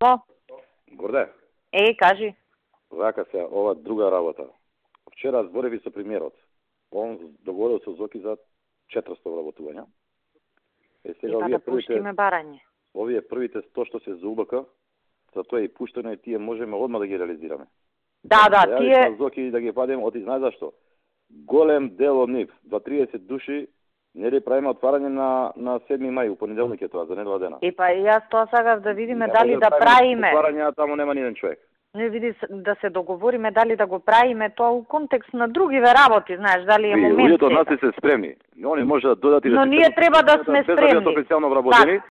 Ало? Горде, Кажи. вака се ова друга работа. Вчера збореви со премиерот. Он договорил со Зоки за 400 вработувања. Сега да пуштиме барање. Овие првите 100 што се за УБК, за тоа и пуштено и тие можеме одма да ги реализираме. Да, тие Зоки да ги падем, оти знаеш зашто? Голем дел од нив, 20-30 души, не ли правиме отварање на 7 мај, у понеделник е тоа, за недела дена. јас тоа сакав да видиме дали да правиме. Отварања таму нема ни еден човек. Не види да се договориме дали да го правиме тоа у контекст на другиве работи, знаеш, дали е момент. Луѓето од нас се спремни. Они може да додат и да. Но ние треба да сме спремни. Без да бидат официјално вработени.